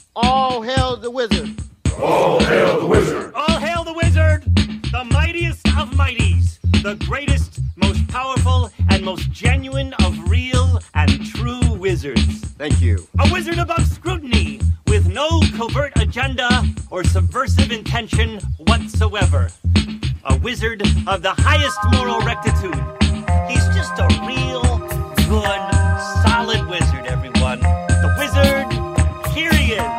All hail the wizard. All hail the wizard. All hail the wizard, the mightiest of mighties, the greatest, most powerful, and most genuine of real and true wizards. Thank you. A wizard above scrutiny, with no covert agenda or subversive intention whatsoever. A wizard of the highest moral rectitude. He's just a real, good, solid wizard, everyone. The wizard, here he is.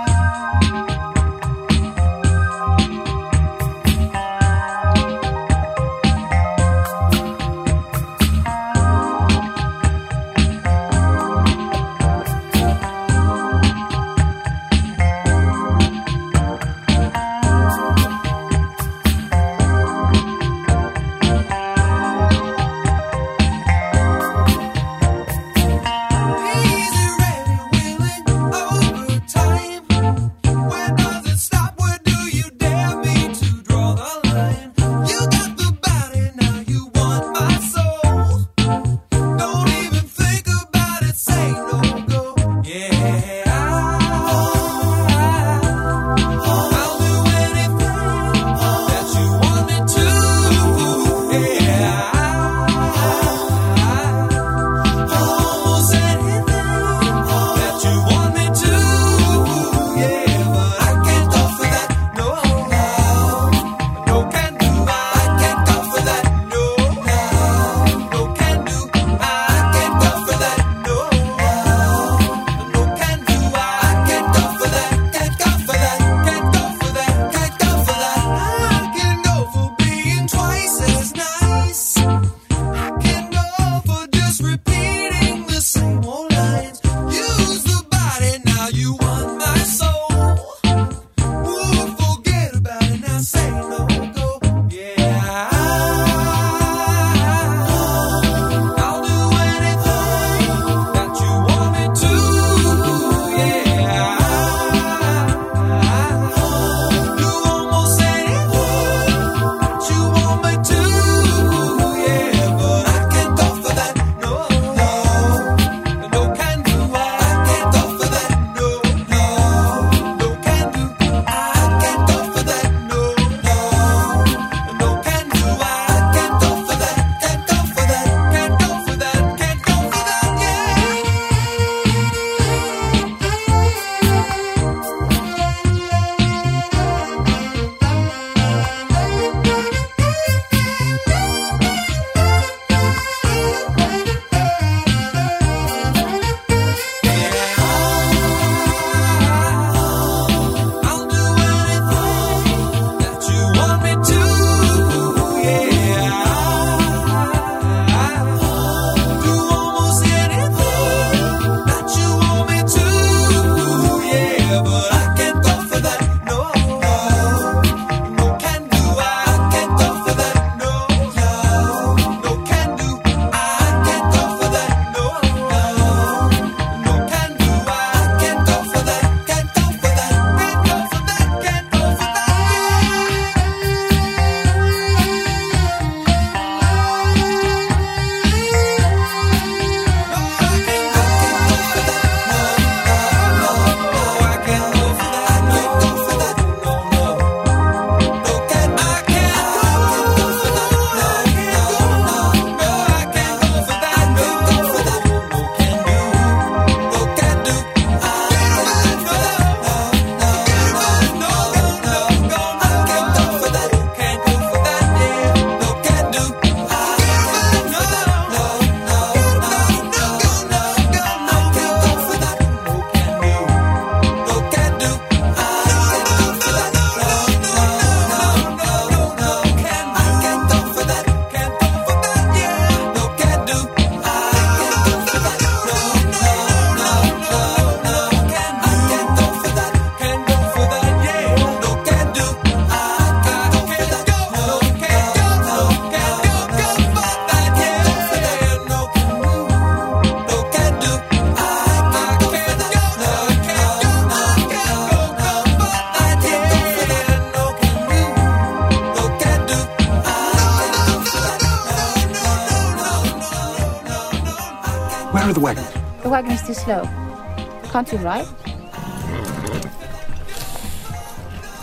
Where are the wagons? The wagon is too slow. Can't you ride?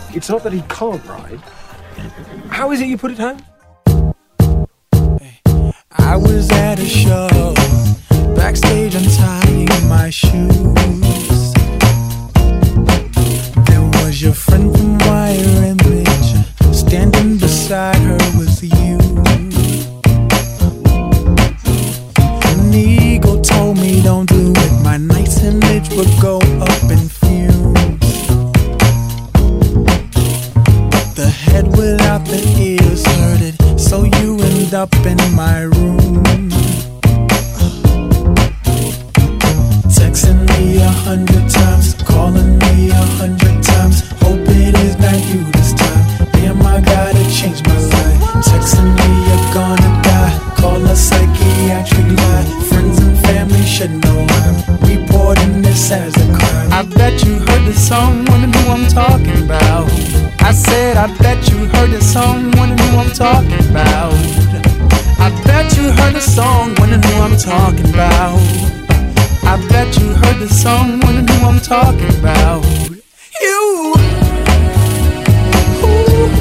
It's not that he can't ride. How is it you put it home? I was at a show, backstage untying my shoes. There was your friend from Wire Image, standing beside her with you. An eagle told me don't do it, my nice image would go up in fumes. But the head without the ears heard it, so you end up in my room. Texting me 100 times, calling me 100 times, hope it is not you this time. Damn, I gotta change my life. Texting me you're gonna die, call a psychiatric lie. Friends and family should know I'm reporting this as a crime. I bet you heard the song, wondering who I'm talking about. I said I bet you heard the song, wondering who I'm talking about. I bet you heard the song, wondering who I'm talking about. I bet you heard the song, wondering who I'm talking about. You. Ooh.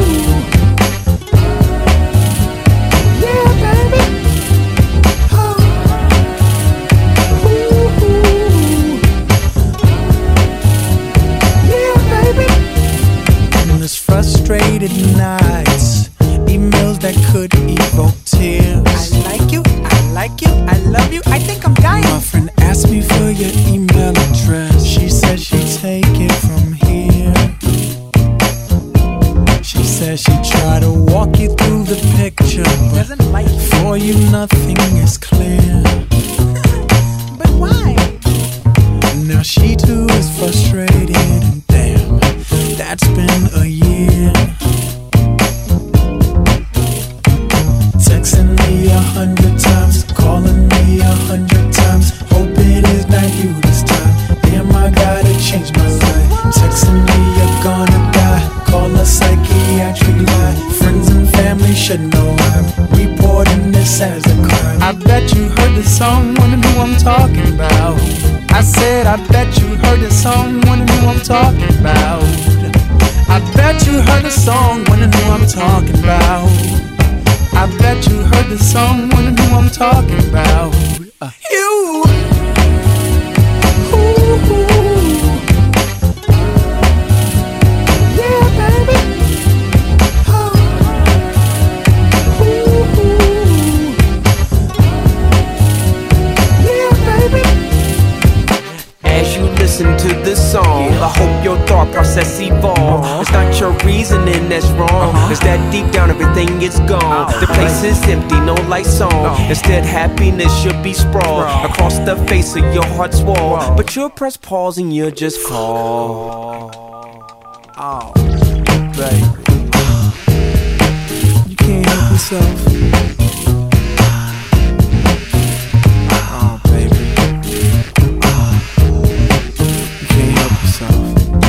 Yeah, baby. Oh. Ooh. Yeah, baby. In this frustrated nights, emails that could evoke tears. I like you, I love you, I think I'm dying. My friend asked me for your email address. She said she'd take it from here. She said she'd try to walk you through the picture, but for you nothing is clear. But why? Now she too is frustrated, and damn, that's been a year. Texting me 100 times, calling me 100 times, hope it is not you this time. Damn, I gotta change my life. Texting me you're gonna die, call a psychiatric lie. Friends and family should know I'm reporting this as a crime. I bet you heard the song, wondering who I'm talking about. I said I bet you heard the song, wondering who I'm talking about. I bet you heard the song, wondering who I'm talking about. I bet you heard the song, wondering who I'm talking about. You. Ooh. Yeah, baby. Oh. Ooh. Yeah, baby. As you listen to this song, I hope your thought process evolves. It's not your reasoning that's wrong. It's that deep down everything is gone. The place is empty, no lights on. Instead happiness should be sprawled across the face of your heart's wall. But you'll press pause and you'll just call. Oh, baby, you can't help yourself. Oh, baby, you can't help yourself.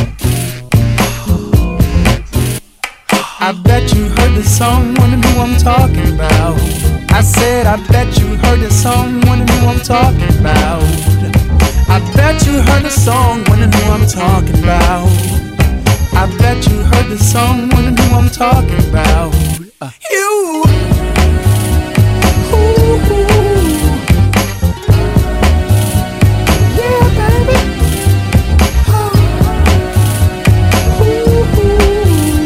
I bet you heard the song, wondering who I'm talking about. I said I bet you heard the song, wondering who I'm talking about. I bet you heard the song, wondering who I'm talking about. I bet you heard the song, wondering who I'm talking about. You. Ooh. Yeah, baby. Oh. Ooh.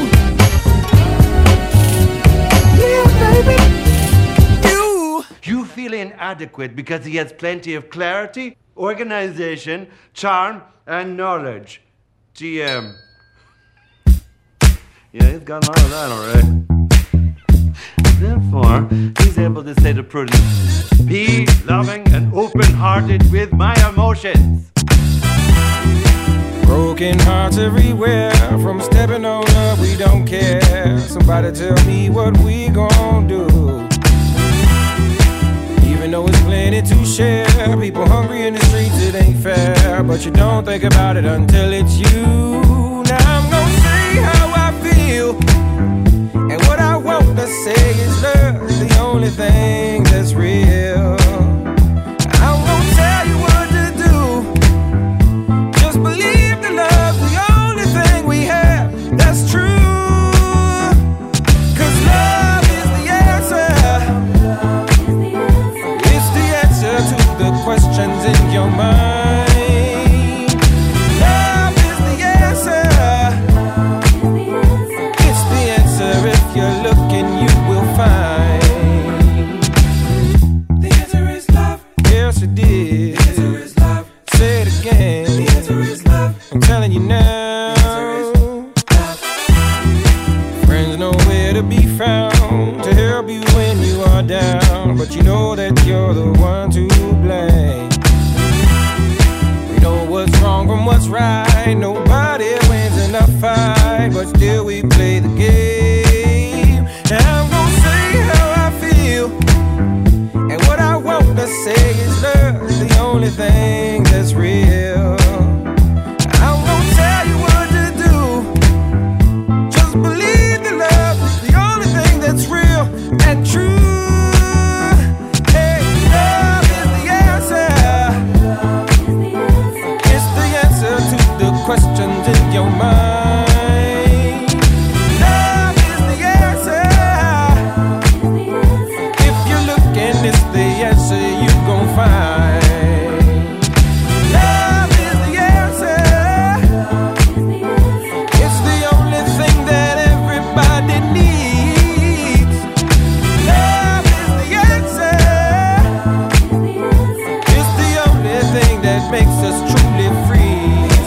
Yeah, baby. You feel inadequate because he has plenty of clarity, organization, charm, and knowledge. GM. Yeah, he's got a lot of that already. Therefore, he's able to say to Prudence, be loving and open-hearted with my emotions. Broken hearts everywhere, from stepping on up, we don't care. Somebody tell me what we gon' do. Even though it's plenty to share, people hungry in the streets, it ain't fair. But you don't think about it until it's you. Now I'm gonna say how I feel, and what I want to say is love, the only thing that's real. I'm gonna tell you what to do. Just believe the love's the only thing we have. I'm telling you now. Friends nowhere to be found to help you when you are down, but you know that you're the one to blame. We know what's wrong from what's right. Nobody wins in a fight, but still we play the game. Now I'm gonna say how I feel, and what I want to say is love is the only thing that's real. I'm gonna tell you what to do. Just believe that love is the only thing that's real and true. Hey, love is the answer. It's the answer to the questions in your mind. Love is the answer. If you're looking, it's the answer you gon' find. Love is the answer. It's the only thing that everybody needs. Love is the answer. It's the only thing that makes us truly free.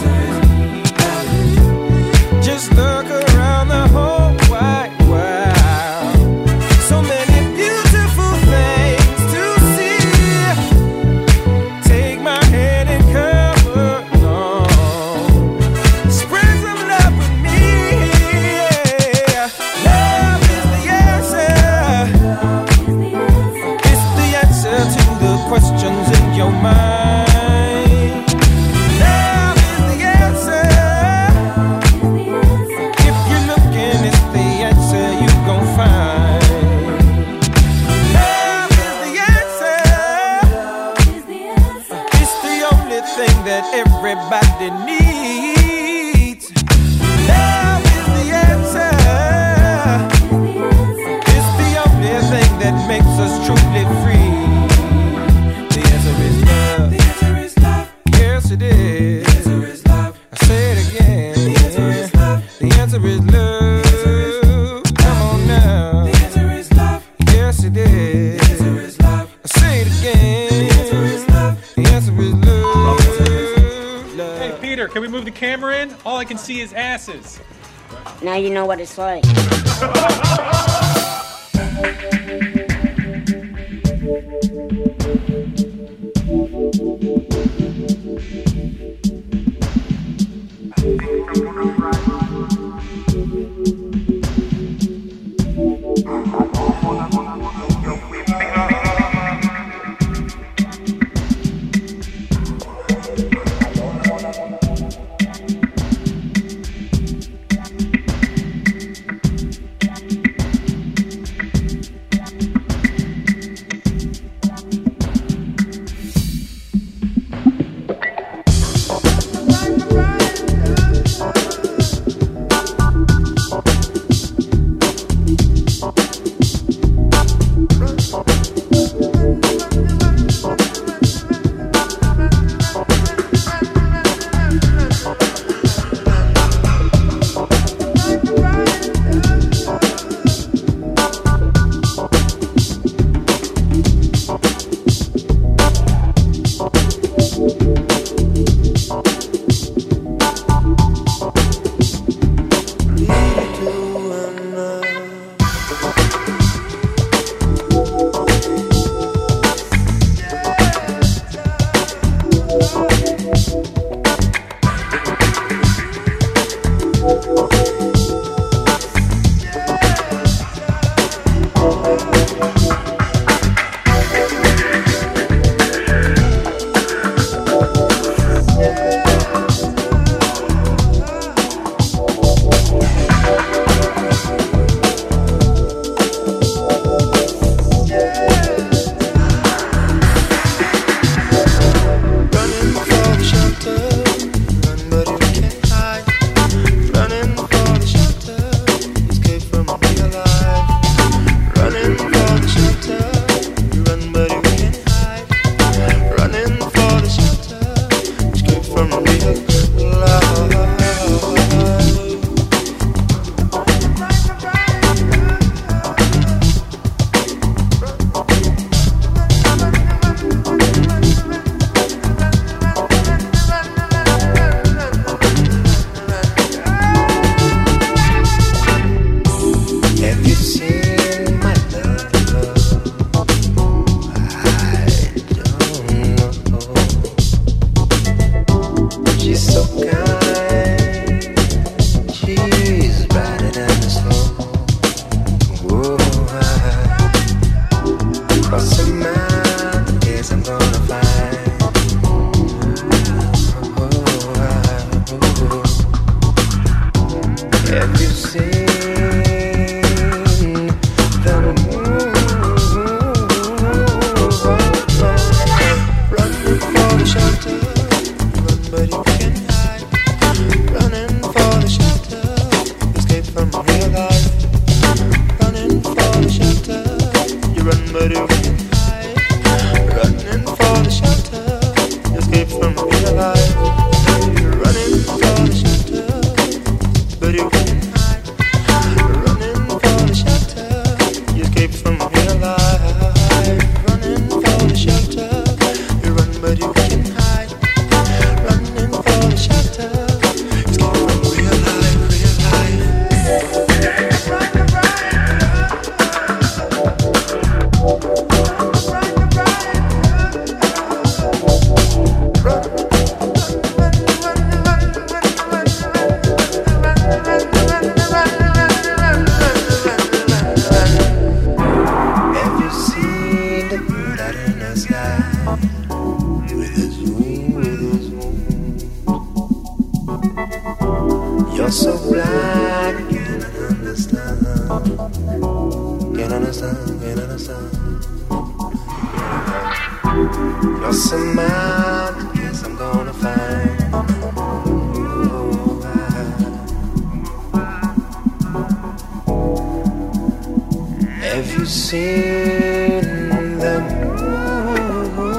Just look around the whole wide world. So many beautiful things to see. Take my hand and come along. Spread some love with me. Love is the answer. It's the answer to the questions in your mind. Love is the answer. If you're looking, it's the answer you gon' find. Love is the answer. It's the only thing that everybody needs. Love is the answer. It's the only thing that makes us truly free. The answer is love. The answer is love. Yes, it is. The answer is love. I say it again. The answer is love. The answer is love. Come on now. The answer is love. Yes, it is. The answer is love. I say it again. The answer is love. The answer is love. Hey, Peter, can we move the camera in? All I can see is asses. Now you know what it's like. Have you seen the moon? Running for the shelter, run but you can hide. Running for the shelter, escape from real life. Running for the shelter, you run but you can hide. Running for the shelter, escape from real life. You're running for the shelter, but you can hide. Running for the shelter, you escape from real life. Running for the shelter, you run but you can hide. Running for the shelter, escape from real life, real life. Have you seen the bird out in the sky with his wings? You're so blind, you cannot understand. Can't understand. You're so mad, guess I'm gonna find. Have you seen the moon?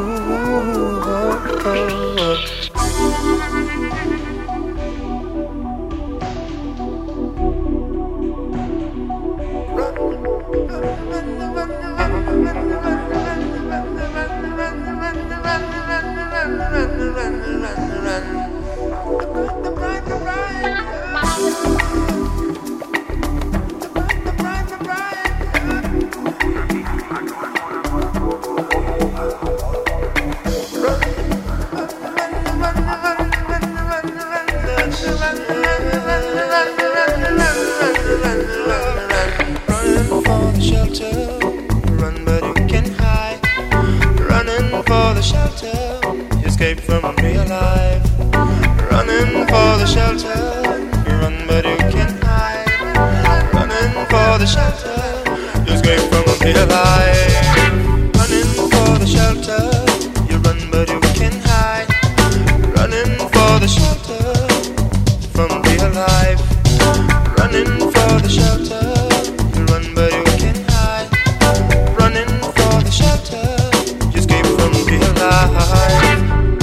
Running for the shelter, run but you can hide. Running for the shelter, escape from real life. Running for the shelter, run but you can hide. Running for the shelter, escape from real life. Running for the shelter, you run but you can hide. Running for the shelter from real life. Running for the shelter, you run but you can hide. Running for the shelter, you escape from real life.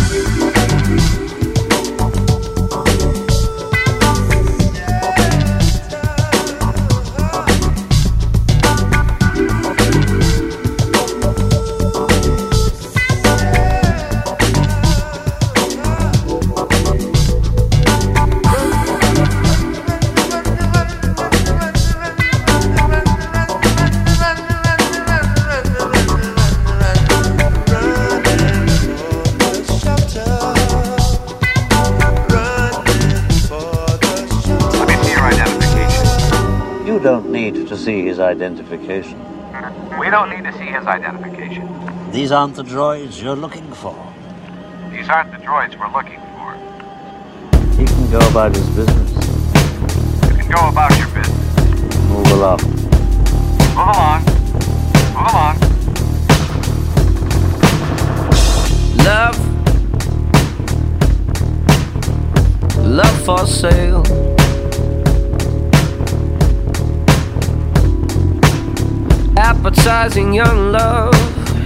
You don't need to see his identification. We don't need to see his identification. These aren't the droids you're looking for. These aren't the droids we're looking for. He can go about his business. You can go about your business. Move along. Move along. Move along. Love for sale. Appetizing young love.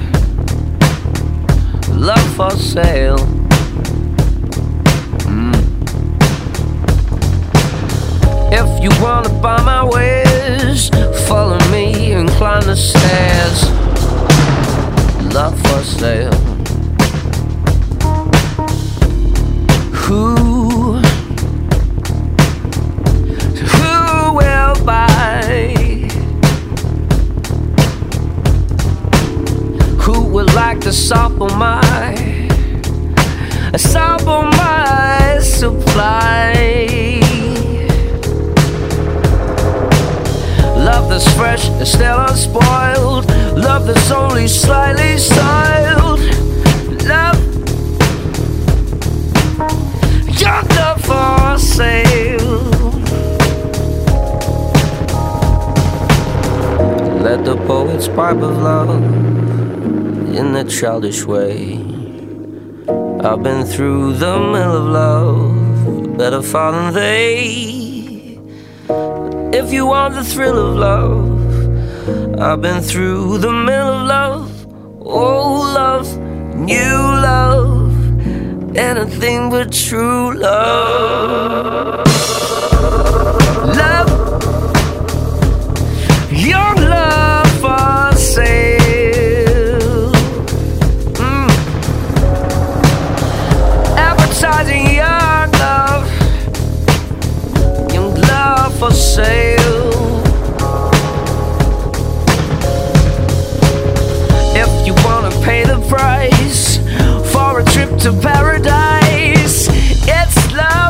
Love for sale. If you wanna buy my wares, follow me and climb the stairs. Love for sale. Who will buy? Who would like to sample my supply? Love that's fresh and still unspoiled. Love that's only slightly styled. Love, your love for sale. It's pipe of love in a childish way. I've been through the mill of love, better far than they. If you want the thrill of love, I've been through the mill of love. Oh, love, new love, anything but true love. Love, young love for sale. Advertising young love for sale. If you wanna pay the price for a trip to paradise, it's love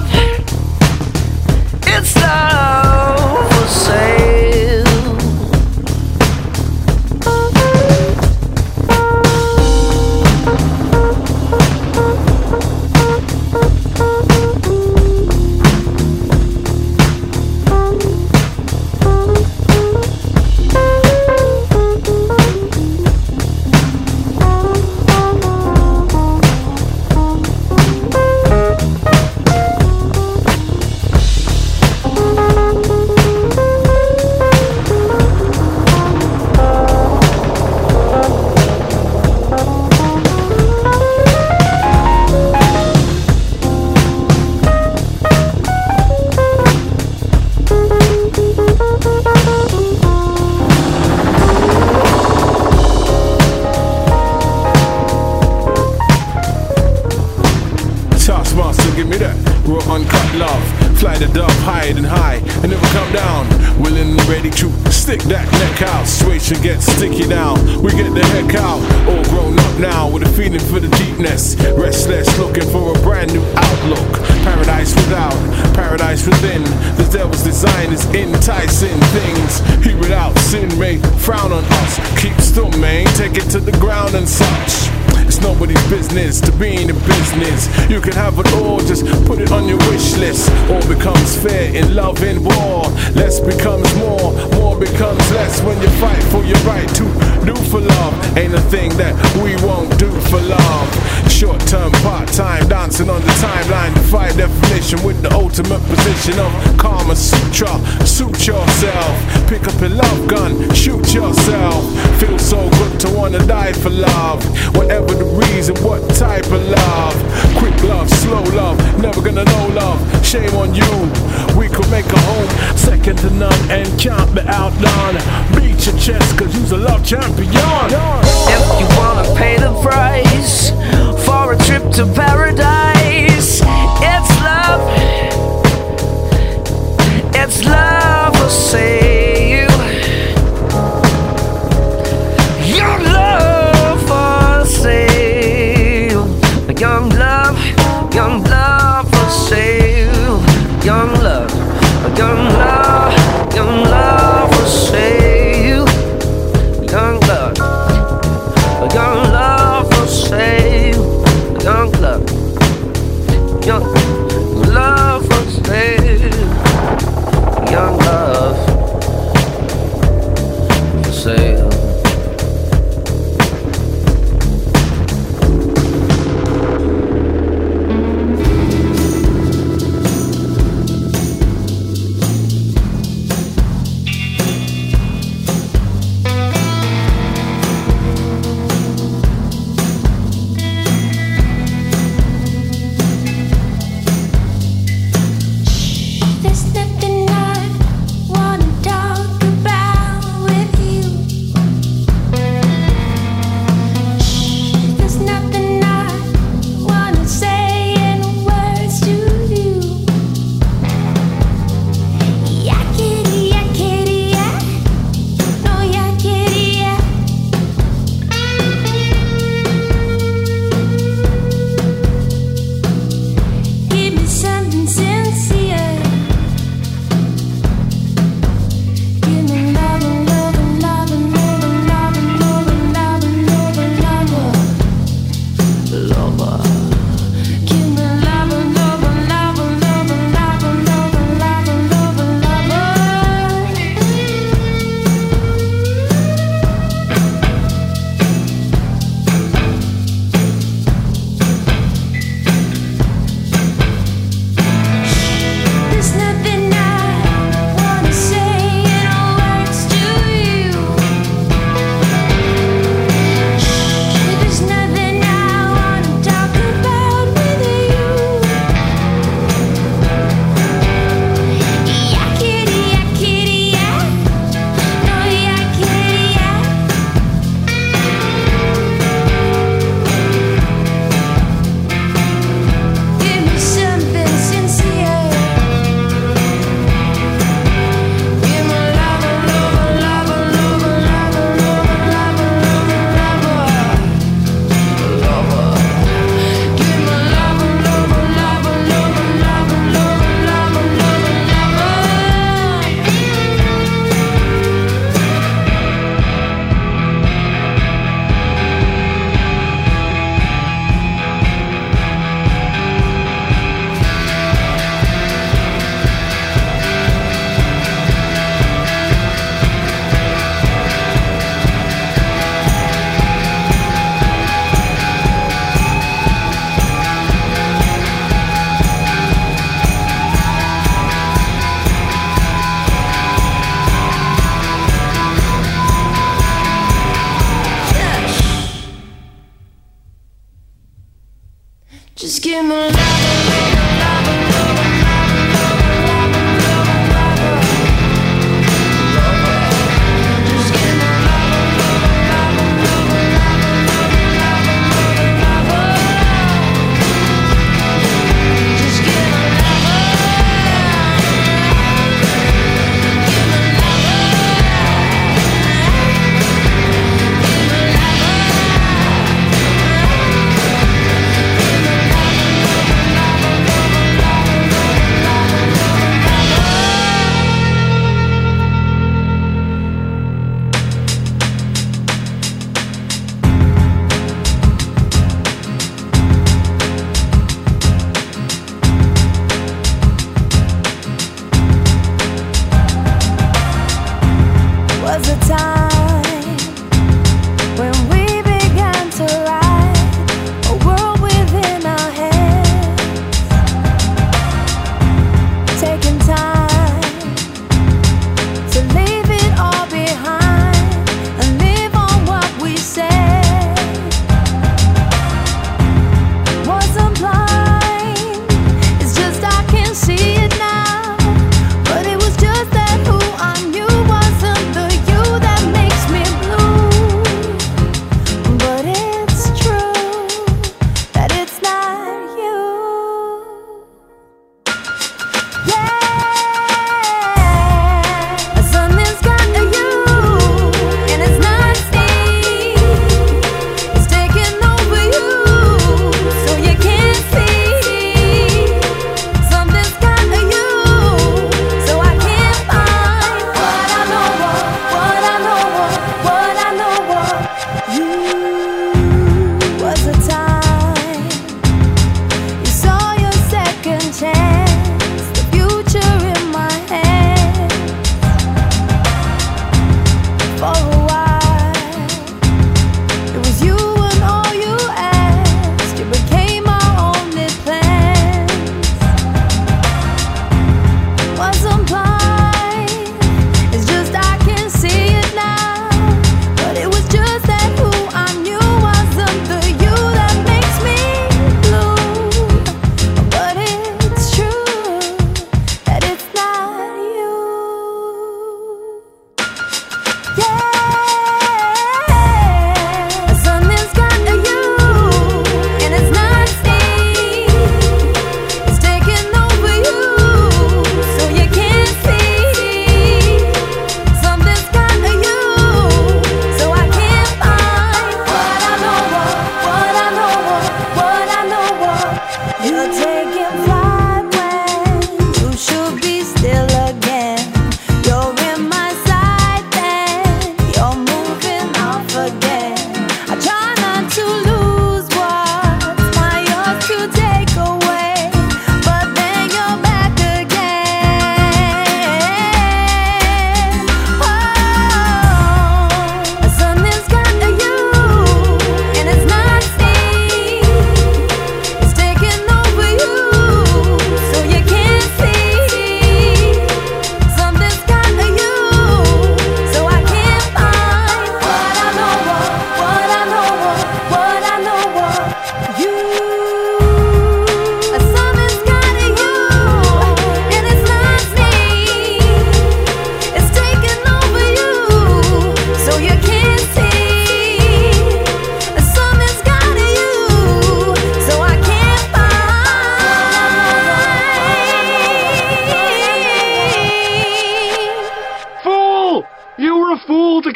for sale. Get sticky now, we get the heck out. All grown up now with a feeling for the deepness. Restless, looking for a brand new outlook. Paradise without, paradise within. The devil's design is enticing things. He without sin may frown on us. Keep still, man, take it to the ground and such. It's nobody's business to be in the business. You can have it all, just put it on your wish list. All becomes fair in love and war. Less becomes more, more becomes less when you fight for your right to do for love. Ain't a thing that we won't do for love. Short term, part time, dancing on the timeline. Defy definition with the ultimate position of Kama Sutra. Suit yourself, pick up a love gun, shoot yourself. Feels so good to wanna die for love. Whatever the reason, what type of love? Quick love, slow love, never gonna know love. Shame on you, we could make a home second to none and can't be outdone. Beat your chest cause you's a love champion. If you wanna pay the price for a trip to paradise, it's love for sale. Your love for sale. Young love for sale. Young love for sale. Young love for sale. Young love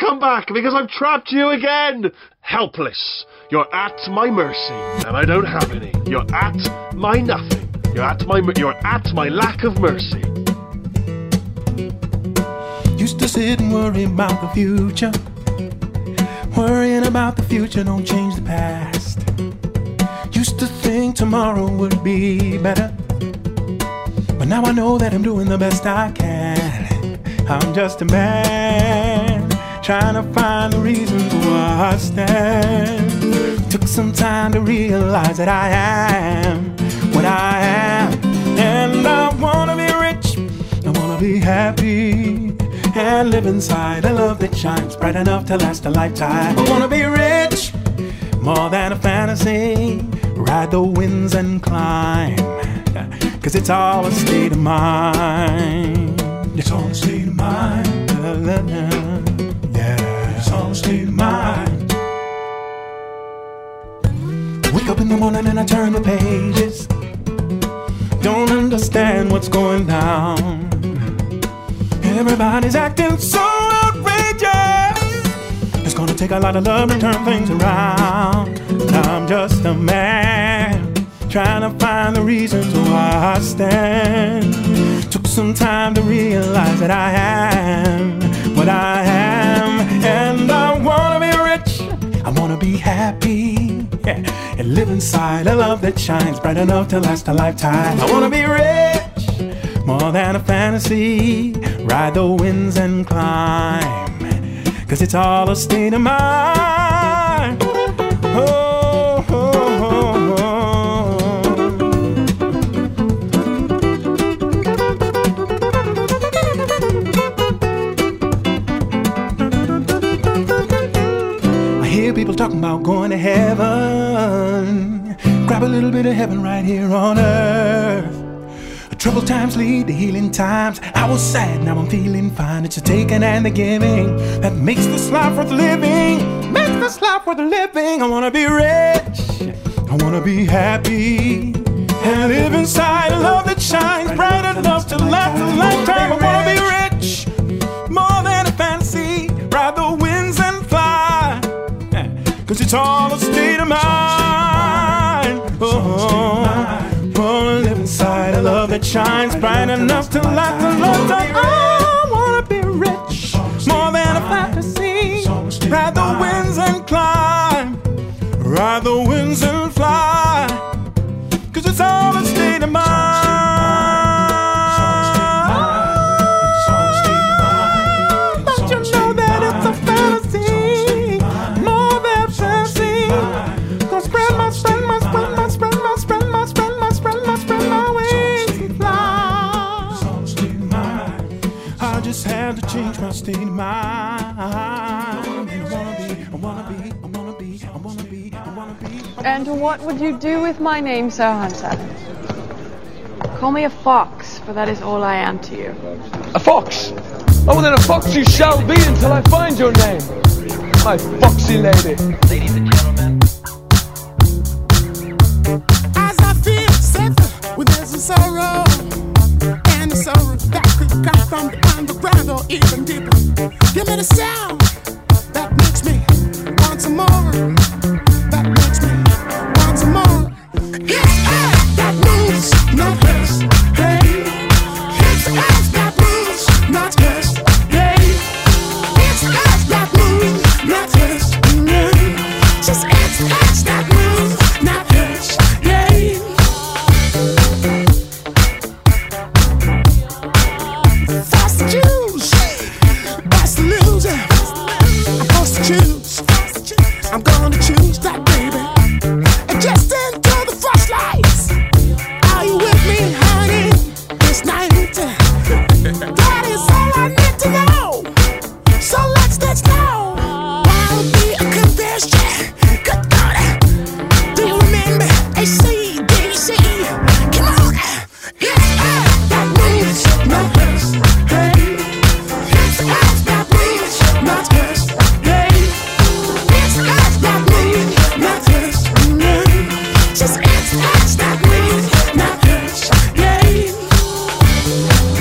come back because I've trapped you again. Helpless. You're at my mercy, and I don't have any. You're at my nothing. You're at my lack of mercy. Used to sit and worry about the future. Worrying about the future don't change the past. Used to think tomorrow would be better, but now I know that I'm doing the best I can. I'm just a man trying to find the reasons why I stand. Took some time to realize that I am what I am, and I wanna be rich, I wanna be happy, and live inside a love that shines bright enough to last a lifetime. I wanna be rich, more than a fantasy, ride the winds and climb, 'cause it's all a state of mind. It's all a state of mind. Yeah, it's all a state of mind. Wake up in the morning and I turn the pages. Don't understand what's going down. Everybody's acting so outrageous. It's gonna take a lot of love to turn things around. I'm just a man trying to find the reasons why I stand. Took some time to realize that I am what I am, and I wanna be rich, I wanna be happy, yeah, and live inside a love that shines bright enough to last a lifetime. I wanna be rich, more than a fantasy, ride the winds and climb, 'cause it's all a state of mind. Oh, oh, oh, oh. I hear people talking about going to heaven. Grab a little bit of heaven right here on earth. Troubled times lead to healing times. I was sad, now I'm feeling fine. It's a taking and the giving that makes this life worth living. Makes this life worth living. I wanna be rich, I wanna be happy, and live inside a love that shines bright enough to last a lifetime. I wanna be rich, more than a fantasy, ride the winds and fly, 'cause it's all a state of mind. Oh, wanna live inside a love that shines bright enough to last a lifetime. I wanna be rich, more than a fantasy, ride the winds and climb, ride the winds and fly, 'cause it's all a state of mind. Don't you know that it's a fantasy, more than fantasy? Gonna spread my wings and fly. I just had to change my state of mind. I wanna be. And what would you do with my name, Sir Hunter? Call me a fox, for that is all I am to you. A fox? Oh, then a fox you shall be until I find your name, my foxy lady. Ladies and gentlemen. As I feel safer when there's a sorrow, and a sorrow that could come from the underground or even deeper. Give me the sound that makes me want some more. That makes me want some more. It's us that moves, not us. Hey, it's us that moves, not us. Hey, it's us that moves, not us. Just it's us that moves, not us. Yeah. Forced to choose, best to lose. I'm forced to choose. I'm gonna choose that baby. And just into the flashlights. Are you with me, honey? This night. That is all I need to know. So let's know. Why be a confession? Good God. Do you remember AC/DC? Come on. It's us that moves, not us. Hey. It's us that moves, not us. Hey. It's us that moves, not us. Just it's us that moves, not us. Yeah.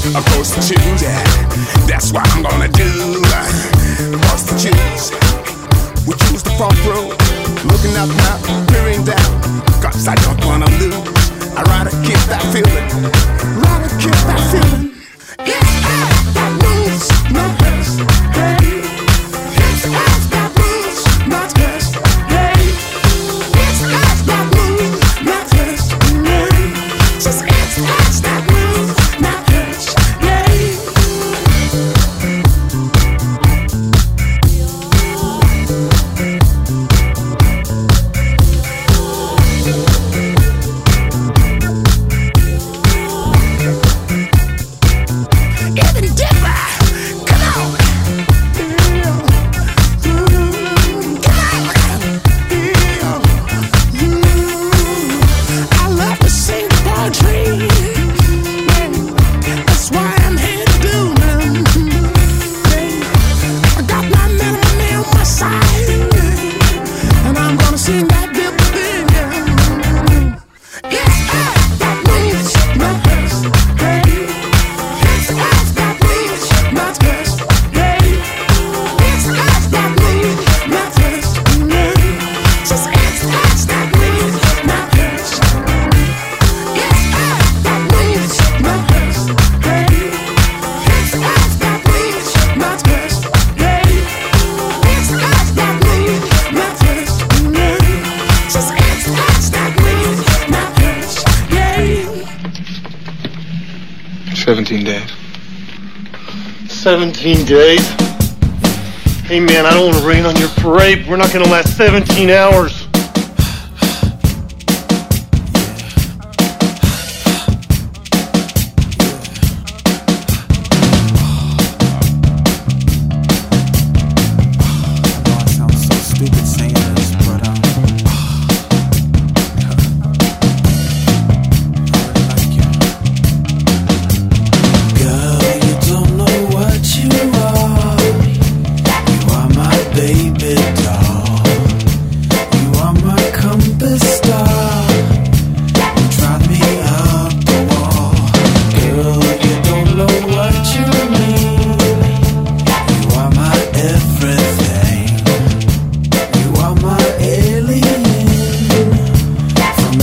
Prostitutes, yeah, that's what I'm gonna do. Prostitutes, we choose the front row, looking up now, peering down, cause I don't wanna lose. I'd rather keep that feeling, rather keep that feeling. It's us that moves, not us, hey. It's us that moves, not us, hey. It's us that moves, not us, hey. Just it's us that moves, not us, hey. Even deeper, come on. I love to sing poetry. That's why I'm here to do them. I got my melody on my side, and I'm gonna sing that bit thing. It's us that moves, not us, hey. It's us that moves, not us, hey. It's us that moves, not us, hey. Just it's us that moves, not us. It's us that moves, not us, hey. It's us that moves, not us, hey. It's us that moves, not us, hey. Just it's us that moves, not us, hey. 17 days. 17 days? Hey man, I don't want to rain on your parade. We're not going to last 17 hours. Sounds so stupid saying this, but girl, you don't know what you are. You are my baby doll. You are my compass star. You drive me up the wall. Girl, you don't know what you mean. You are my everything. You are my alien from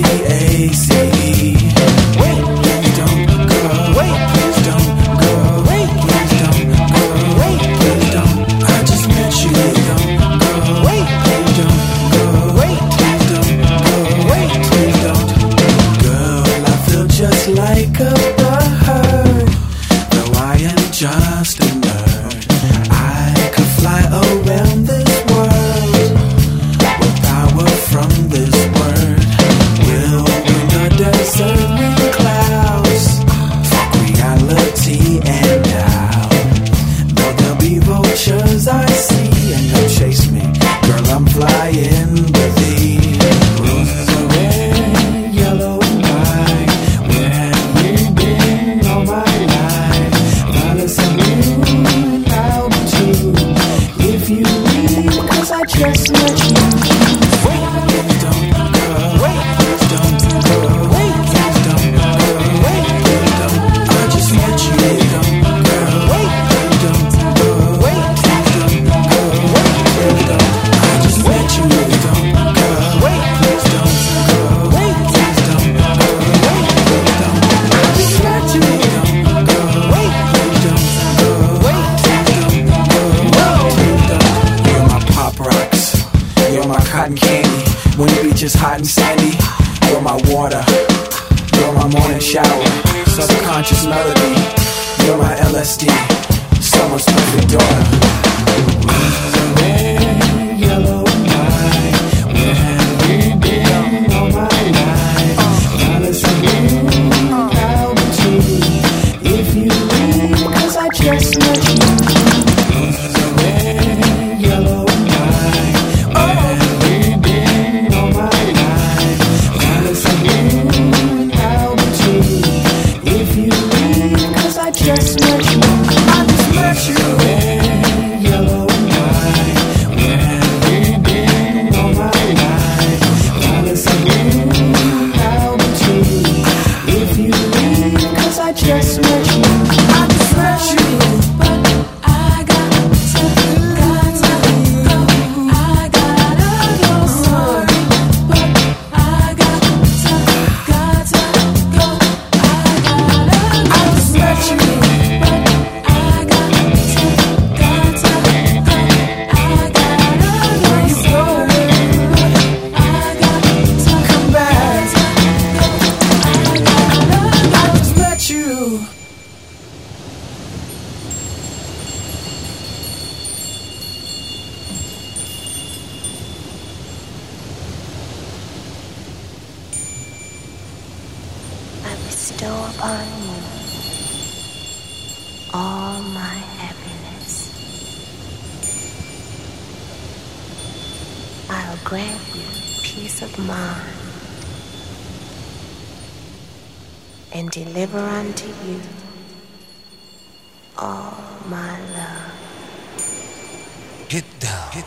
SPACE. Wait, please don't go. Wait, please don't go. Wait, please don't go. Wait, please don't. I just met you. Don't go. Wait, please don't go. Wait, please don't go. Wait, please don't. Girl, I feel just like a bird, though I am just a nerd. I could fly around this world with power from this word. We'll win the desert with clouds. Fuck reality and doubt. Though there'll be vultures I see, and they'll chase me. Girl, I'm flying with thee. Roses are red, yellow, and white. Where have you been all my life? Violets and blue and altitude. If you leave, 'cause I just met you. Wait, please don't go. Wait, please don't go. Wait, please don't go. Wait, please don't. I just met you. Don't go. Wait, please don't go. Wait, please don't go. Wait, please don't. I just met you. Don't go. Wait, please don't go. Wait, please don't go. Wait, please don't. I just met you. Don't go. Wait, please don't go. Wait, please don't go. Wait, please don't. You're my pop rocks. You're my cotton candy. When the beach is hot and sandy. You're my water. You're my morning shower. Subconscious melody. You're my LSD. Someone's perfect daughter. Roses are red, yellow, and white. Where have you been all my life? Violets and blue, altitude. If you leave, 'cause I just met you. Roses are red, yellow, and white. Where have you been all my life? Violets and blue, altitude. If you leave, 'cause I just met you. I just met you. Red, yellow, and white. Where have you been all my life? Violets and blue, altitude. If you leave, 'cause I just met you. upon you all my happiness. I'll grant you peace of mind and deliver unto you all my love. Get down. Get down.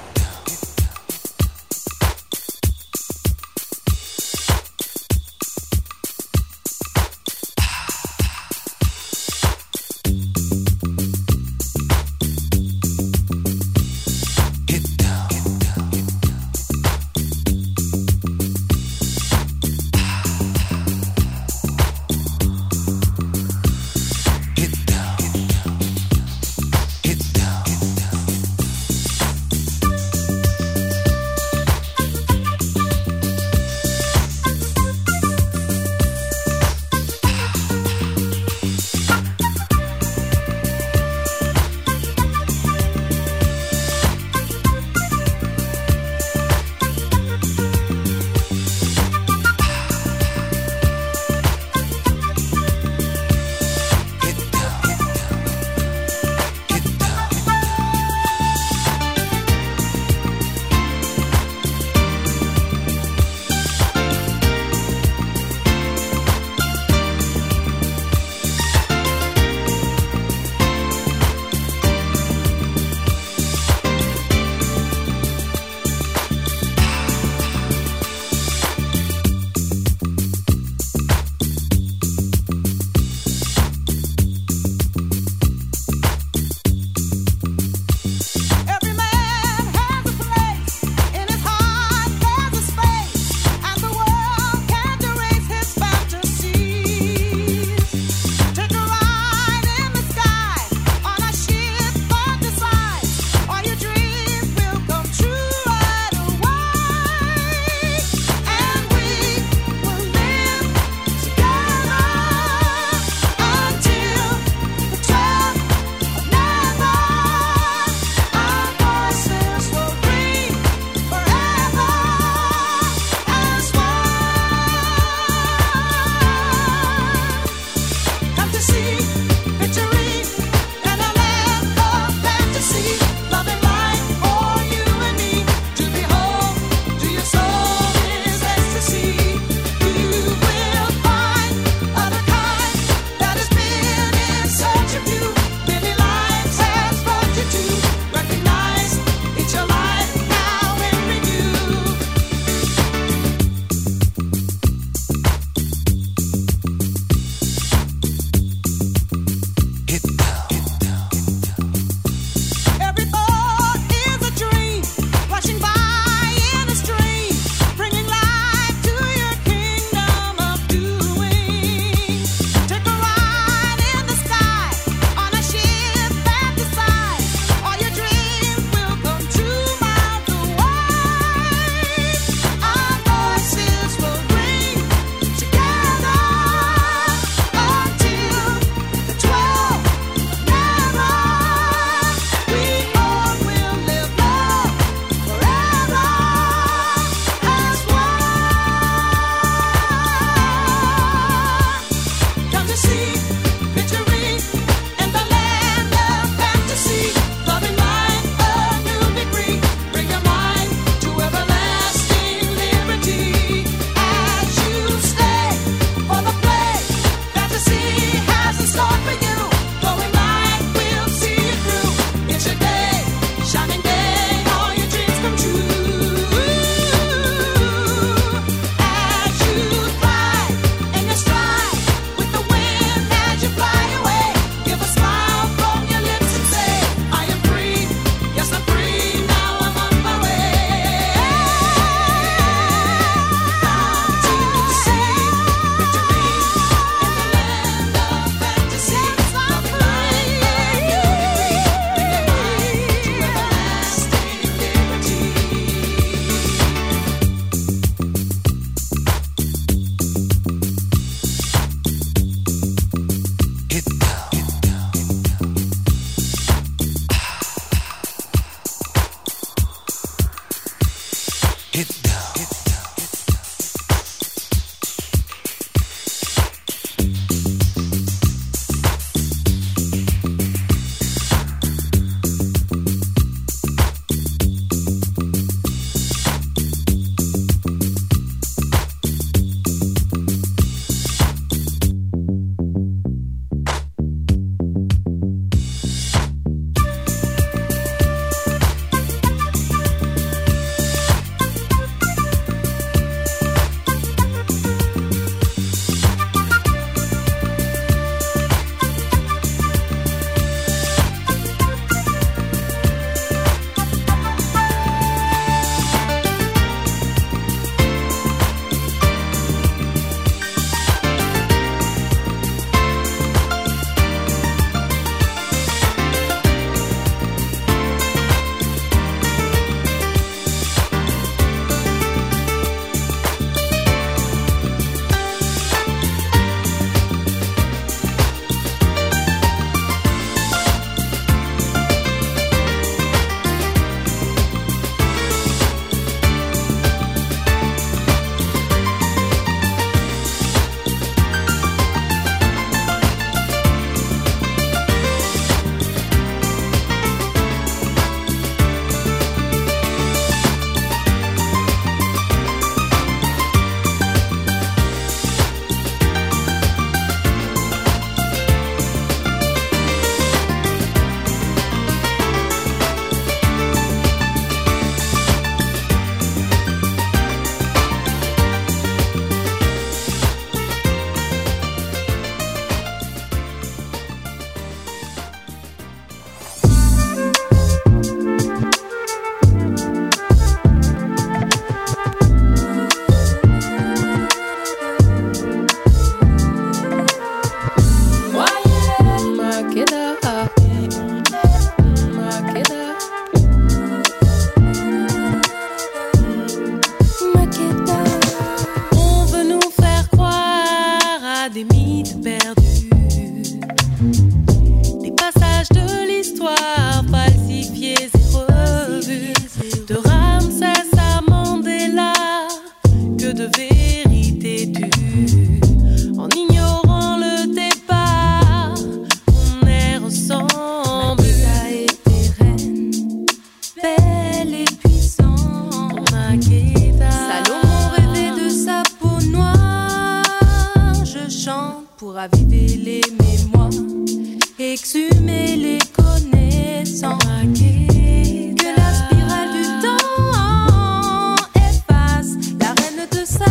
exhumer les connaissances, que la spirale du temps efface la reine de sa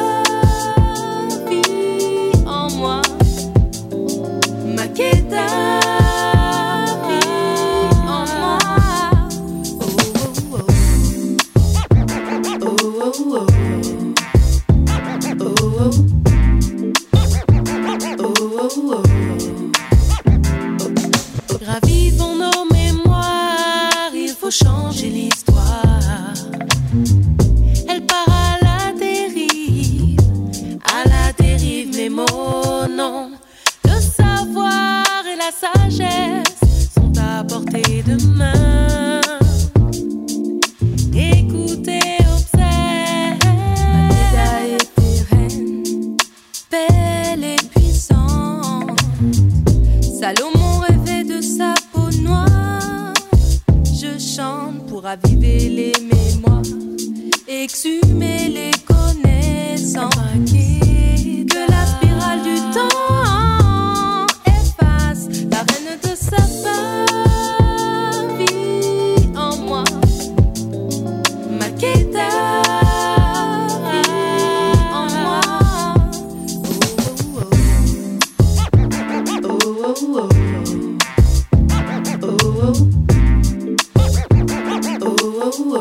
vie en moi, Makeda en moi. Oh, oh, oh. Gravivons nos mémoires, il faut changer l'histoire. Elle part à la dérive, les mots non. Le savoir et la sagesse sont à portée de main. Écoutez, observe, Makeda était reine, belle et puissante. Salomon rêvait de sa peau noire. Je chante pour raviver les mémoires, exhumer les connaissances, que la spirale du temps efface la reine de sa vie en moi, Makeda en moi. Oh, oh, oh. Oh, oh, oh. Oh, oh, oh.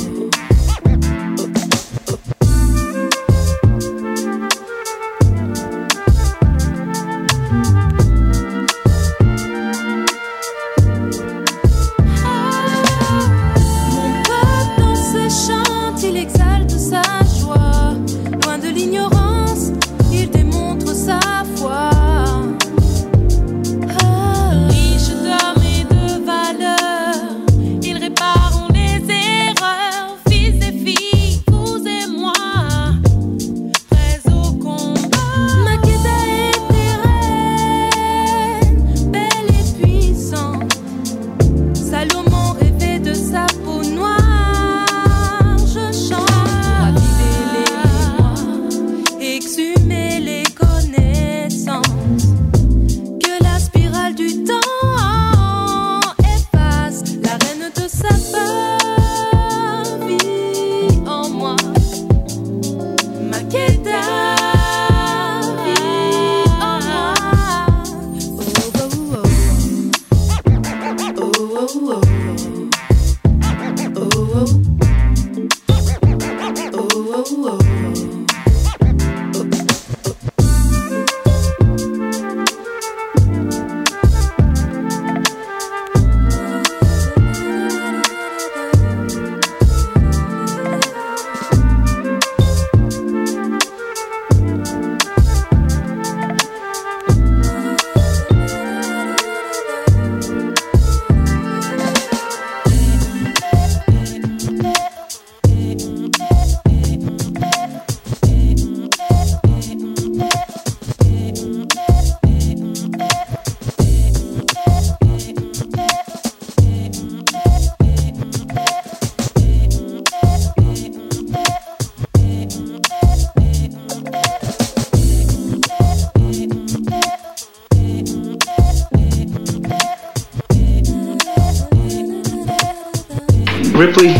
Ripley,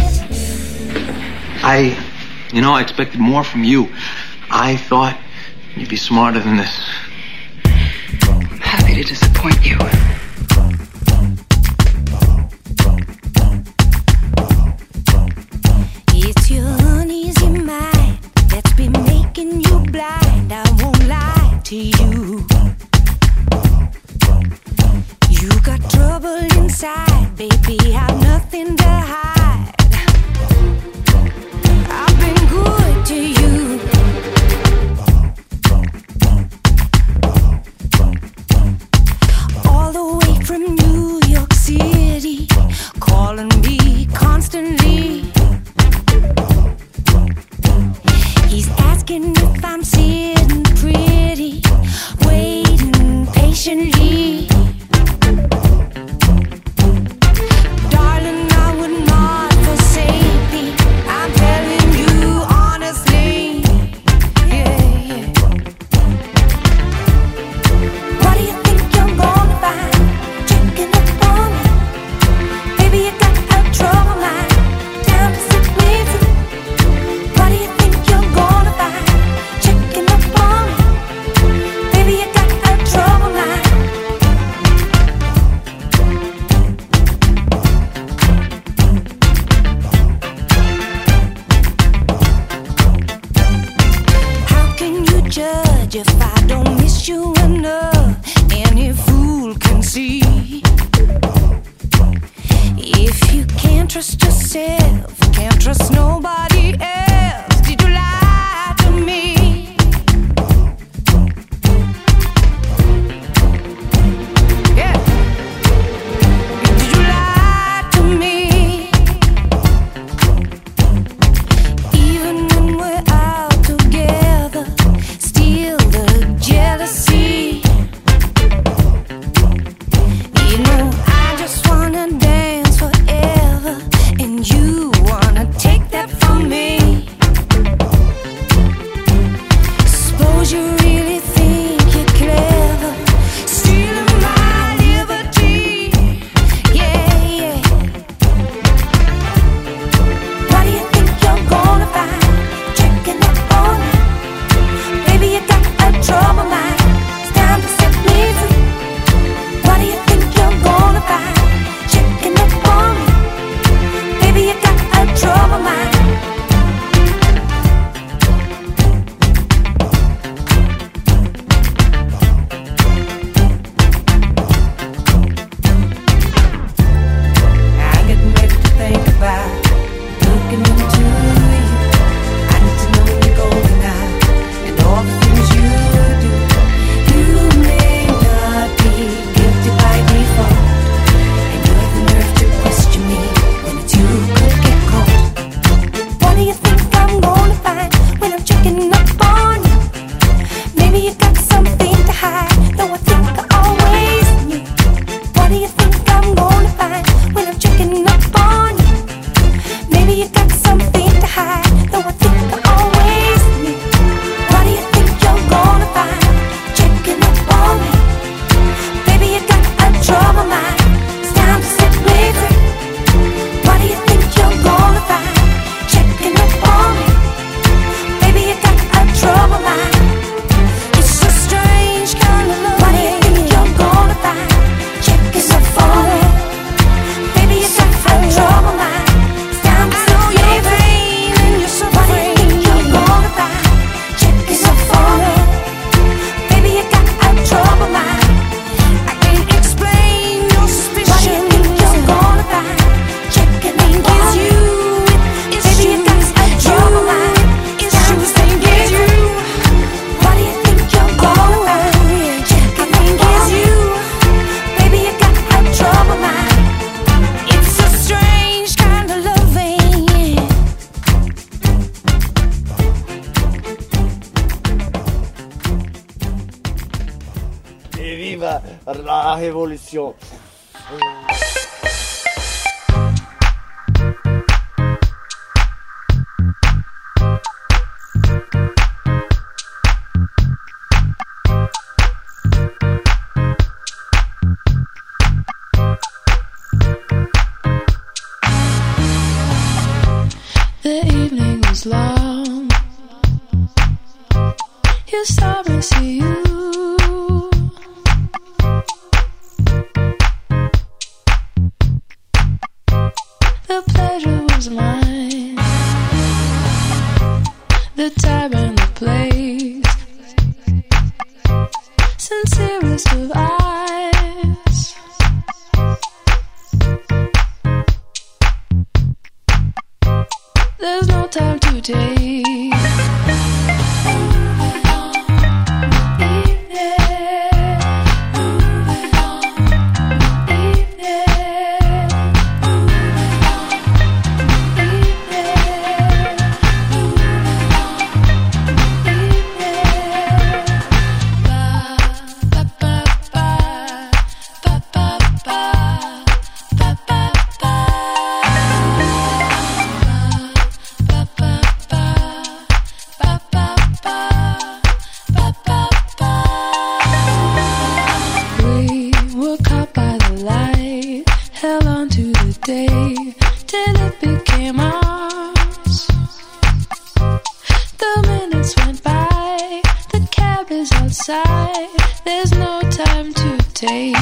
I expected more from you. I thought you'd be smarter than this. I'm happy to disappoint you. It's your uneasy mind that's been making you blind. I won't lie to you. You got trouble inside, baby. I've nothing to hide. I've been good to you. All the way from New York City, calling me constantly. He's asking if I'm sitting pretty, waiting patiently. Darling, I wouldn't mind trust yourself, can't trust nobody else. Did you lie to me? Yeah. Did you lie to me? Even when we're out together, still the jealousy. You know, I just wanna dance forever, and you wanna take that from me. Suppose you really think you're clever, stealing my liberty. Yeah, yeah. What do you think you're gonna find checking up on me? Baby, you got a trouble mind. It's time to set me free. What do you think you're gonna find checking up on me? Baby, you got a trouble mind. I'm getting ready to think about looking into you. I need to know you're going now and all the things you do. You may not be guilty by default, and you have the nerve to question me when it's you who could get caught. What do you think I'm gonna find when I'm checking up on you? Maybe you got something to hide, though I think I always knew. What do you think I'm gonna find when I'm checking up on you? Maybe you got something to hide, though I think I always knew. What do you think you're gonna find checking up on me? Baby, you got a trouble mind. It's time to set me free. What do you think you're gonna find checking up on me? Baby, you got a trouble mind. It's a strange kind of love. What do you think you're gonna find checking up on me? Baby, you got a trouble mind. It's time to set me free. What do you think you're gonna find checking up on me? Baby, you got a trouble mind. I can't explain your suspicion. What do you think you're gonna find checking up on me? Baby, you got a trouble mind. It's time to think it's you. What do you think you're gonna find checking up on me? Baby, you got a trouble mind. It's a strange kind of loving. E viva la révolution! The evening was long. You saw me see you. The pleasure was mine. The time and the place. Sincerest of eyes. There's no time to take. outside. There's no time to take.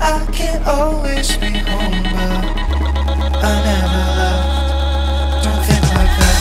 I can't always be home, but I never left. Don't think like that.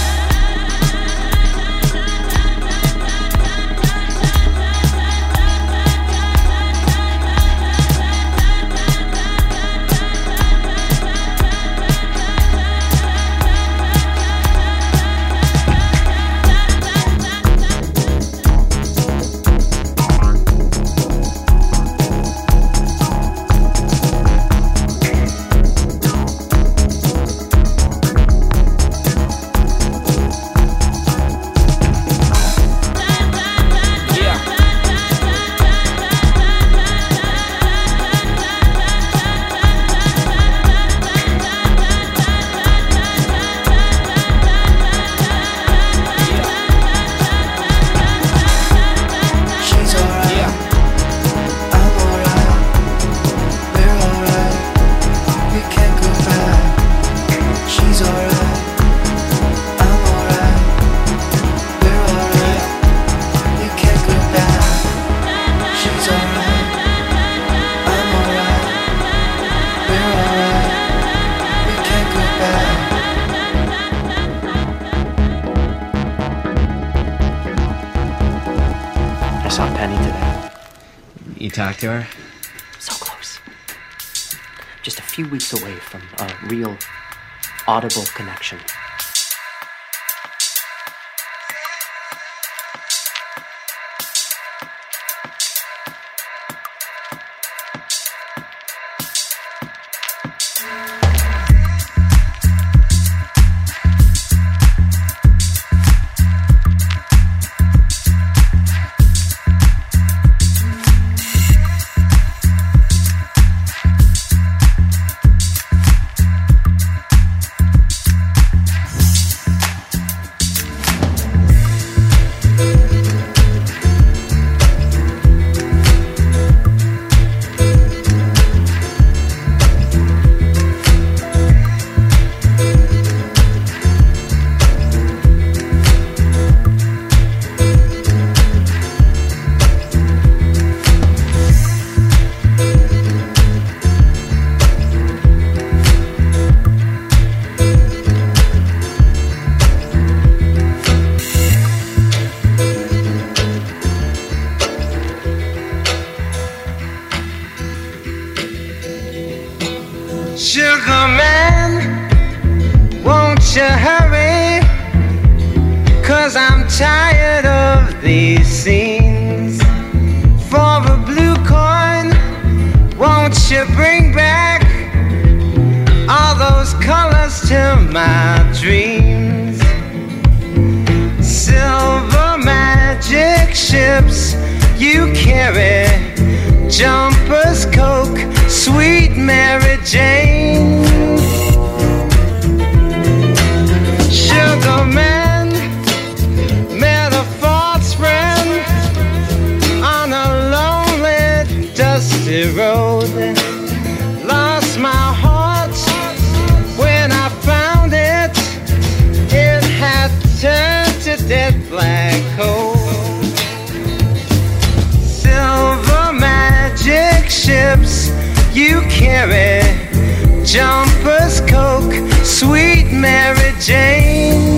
Talk to her? So close. Just a few weeks away from a real audible connection. Sugar man, won't you hurry? 'Cause I'm tired of these scenes. For a blue coin, won't you bring back all those colors to my dreams? Silver magic ships you carry, jumpers, Coke, sweet Mary Jane. Sugar man, met a false friend on a lonely, dusty road. Lost my heart when I found it. It had turned to dead black coal. Silver magic ships you carry, jumpers, Coke, sweet Mary Jane.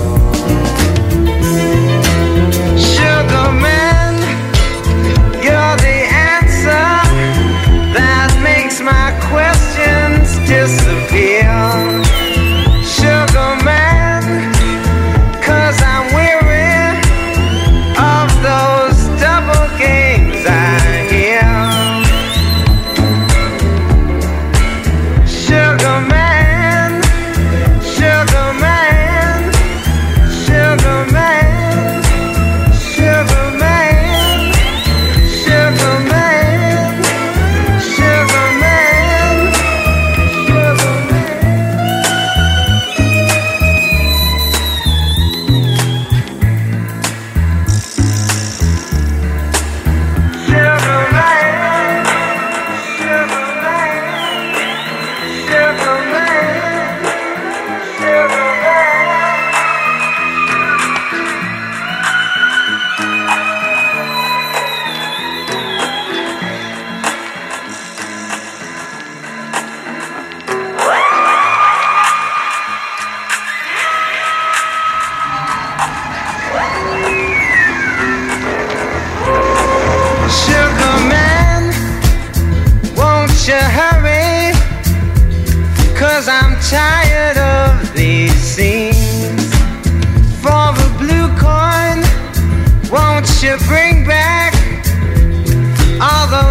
Sugar man, you're the answer that makes my questions disappear. Sugar man, 'cause I'm weary of those double games I hear.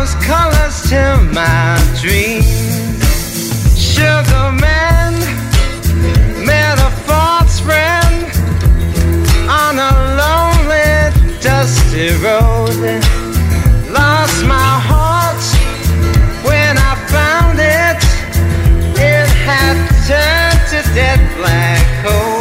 rose colors to my dreams. Sugar man met a false friend on a lonely, dusty road. Lost my heart when I found it. It had turned to dead black coal.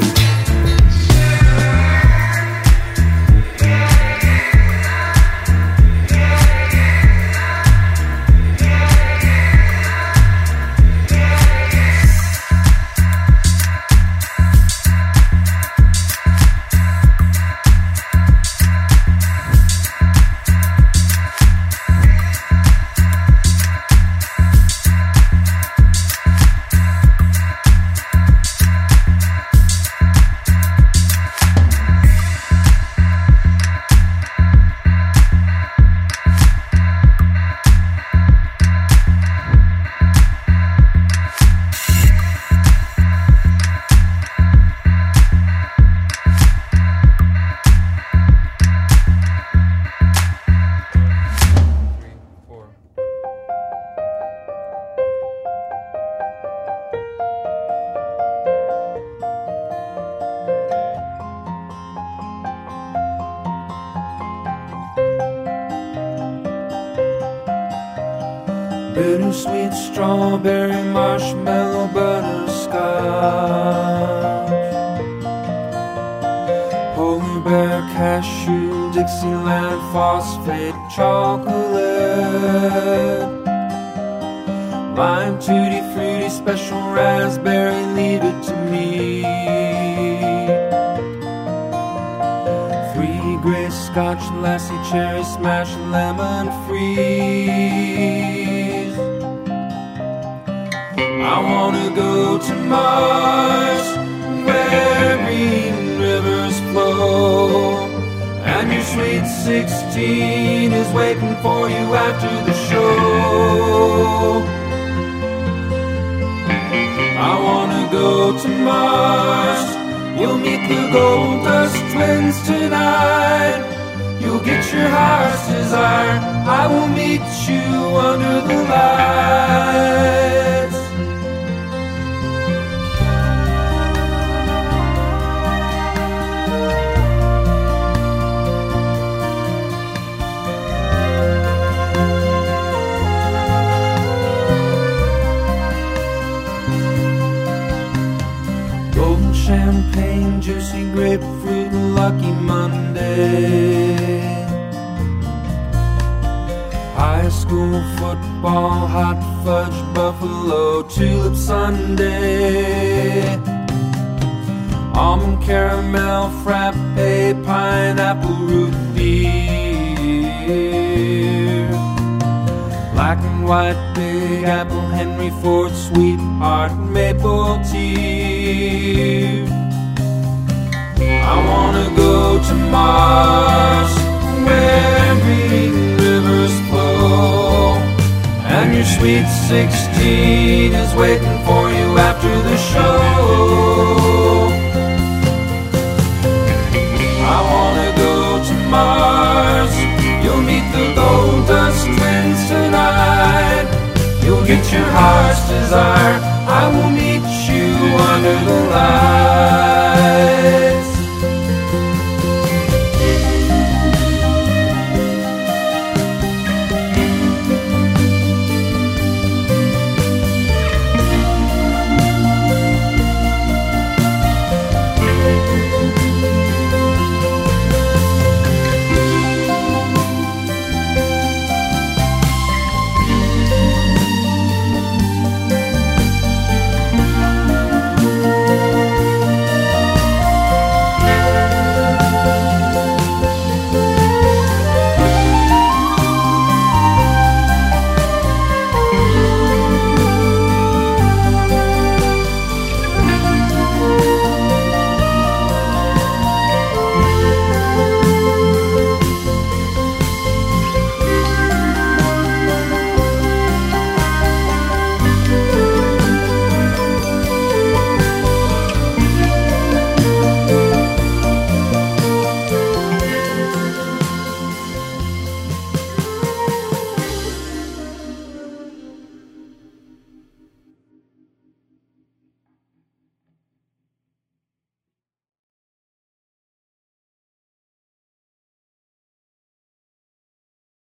Bittersweet strawberry marshmallow butterscotch, polar bear cashew Dixieland phosphate chocolate, lime tutti frutti special raspberry, leave it to me. 3 gray scotch lassie cherry smash lemon freeze. I wanna go to Mars, where green rivers flow, and your sweet 16 is waiting for you after the show. I wanna go to Mars, you'll meet the Gold Dust Twins tonight. You'll get your heart's desire, I will meet you under the lights. Champagne, juicy grapefruit, lucky Monday. High school football, hot fudge, buffalo, tulip sundae. Almond caramel, frappe, pineapple root beer. Black and white, big apple, Henry Ford, sweetheart, maple tea. I wanna go to Mars, where green rivers flow, and your sweet 16 is waiting for you after the show. I wanna go to Mars, you'll meet the Gold Dust Twins tonight. You'll get your heart's desire, I will meet